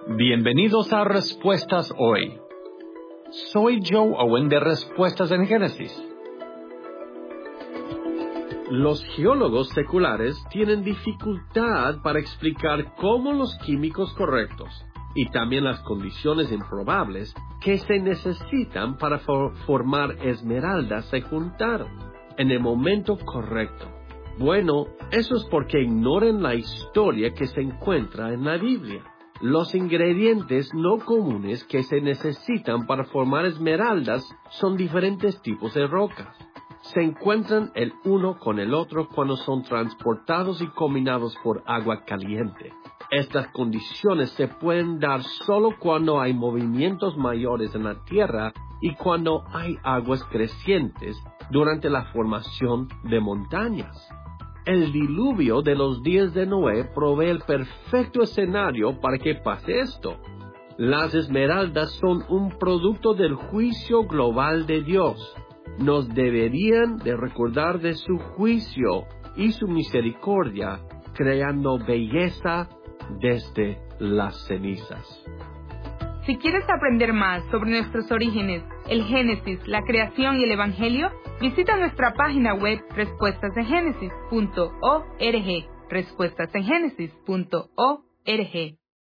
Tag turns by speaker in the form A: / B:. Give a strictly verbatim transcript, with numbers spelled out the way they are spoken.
A: Bienvenidos a Respuestas Hoy. Soy Joe Owen de Respuestas en Génesis.
B: Los geólogos seculares tienen dificultad para explicar cómo los químicos correctos y también las condiciones improbables que se necesitan para for- formar esmeraldas se juntaron en el momento correcto. Bueno, eso es porque ignoran la historia que se encuentra en la Biblia. Los ingredientes no comunes que se necesitan para formar esmeraldas son diferentes tipos de rocas. Se encuentran el uno con el otro cuando son transportados y combinados por agua caliente. Estas condiciones se pueden dar solo cuando hay movimientos mayores en la tierra y cuando hay aguas crecientes durante la formación de montañas. El diluvio de los días de Noé provee el perfecto escenario para que pase esto. Las esmeraldas son un producto del juicio global de Dios. Nos deberían de recordar de su juicio y su misericordia, creando belleza desde las cenizas.
C: Si quieres aprender más sobre nuestros orígenes, el Génesis, la creación y el Evangelio, visita nuestra página web respuestas en génesis punto org, respuestas en génesis punto org.